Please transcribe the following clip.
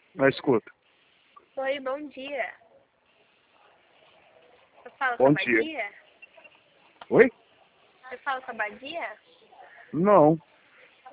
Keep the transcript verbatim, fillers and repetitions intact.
Mas escuta. Oi, bom dia. Eu falo Bom com a dia. Badia? Oi? Eu falo com a Badia? Não. Não. Ai, o nome é errado. Negativo. O telefone é- Positivo.